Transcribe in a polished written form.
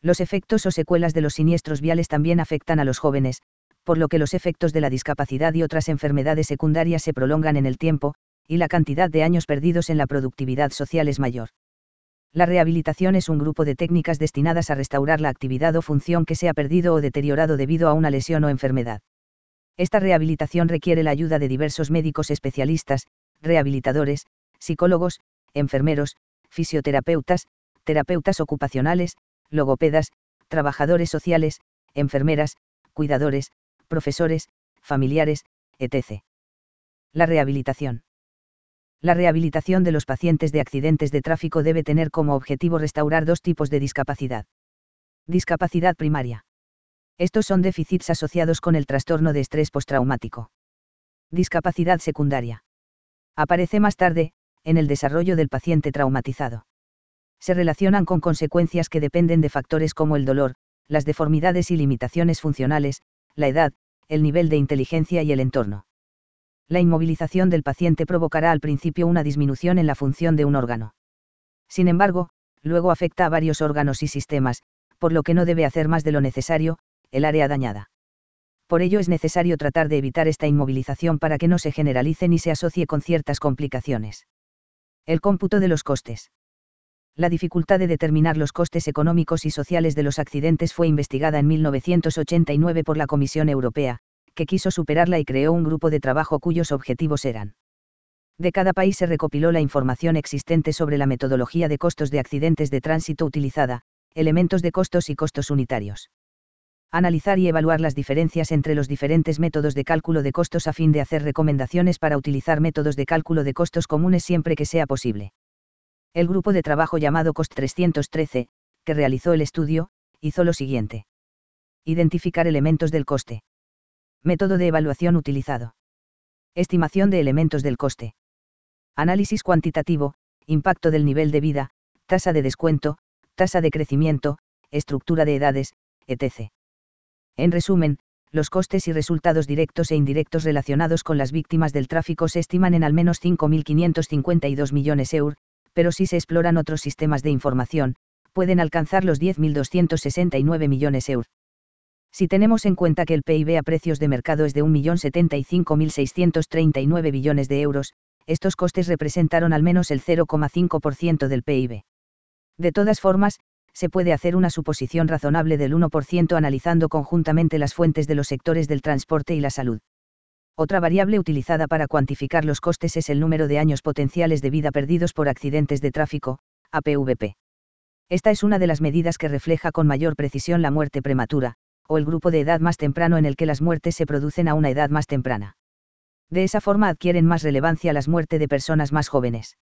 Los efectos o secuelas de los siniestros viales también afectan a los jóvenes, por lo que los efectos de la discapacidad y otras enfermedades secundarias se prolongan en el tiempo, y la cantidad de años perdidos en la productividad social es mayor. La rehabilitación es un grupo de técnicas destinadas a restaurar la actividad o función que se ha perdido o deteriorado debido a una lesión o enfermedad. Esta rehabilitación requiere la ayuda de diversos médicos especialistas, rehabilitadores, psicólogos, enfermeros, fisioterapeutas, terapeutas ocupacionales, logopedas, trabajadores sociales, enfermeras, cuidadores, profesores, familiares, etc. La rehabilitación. La rehabilitación de los pacientes de accidentes de tráfico debe tener como objetivo restaurar dos tipos de discapacidad. Discapacidad primaria. Estos son déficits asociados con el trastorno de estrés postraumático. Discapacidad secundaria. Aparece más tarde, en el desarrollo del paciente traumatizado. Se relacionan con consecuencias que dependen de factores como el dolor, las deformidades y limitaciones funcionales, la edad, el nivel de inteligencia y el entorno. La inmovilización del paciente provocará al principio una disminución en la función de un órgano. Sin embargo, luego afecta a varios órganos y sistemas, por lo que no debe hacer más de lo necesario, el área dañada. Por ello es necesario tratar de evitar esta inmovilización para que no se generalice ni se asocie con ciertas complicaciones. El cómputo de los costes. La dificultad de determinar los costes económicos y sociales de los accidentes fue investigada en 1989 por la Comisión Europea, que quiso superarla y creó un grupo de trabajo cuyos objetivos eran: de cada país se recopiló la información existente sobre la metodología de costos de accidentes de tránsito utilizada, elementos de costos y costos unitarios. Analizar y evaluar las diferencias entre los diferentes métodos de cálculo de costos a fin de hacer recomendaciones para utilizar métodos de cálculo de costos comunes siempre que sea posible. El grupo de trabajo llamado COST 313, que realizó el estudio, hizo lo siguiente: identificar elementos del coste. Método de evaluación utilizado. Estimación de elementos del coste. Análisis cuantitativo, impacto del nivel de vida, tasa de descuento, tasa de crecimiento, estructura de edades, etc. En resumen, los costes y resultados directos e indirectos relacionados con las víctimas del tráfico se estiman en al menos 5.552 millones €, pero si se exploran otros sistemas de información, pueden alcanzar los 10.269 millones €. Si tenemos en cuenta que el PIB a precios de mercado es de 1.075.639 billones de euros, estos costes representaron al menos el 0,5% del PIB. De todas formas, se puede hacer una suposición razonable del 1% analizando conjuntamente las fuentes de los sectores del transporte y la salud. Otra variable utilizada para cuantificar los costes es el número de años potenciales de vida perdidos por accidentes de tráfico, APVP. Esta es una de las medidas que refleja con mayor precisión la muerte prematura, o el grupo de edad más temprano en el que las muertes se producen a una edad más temprana. De esa forma adquieren más relevancia las muertes de personas más jóvenes.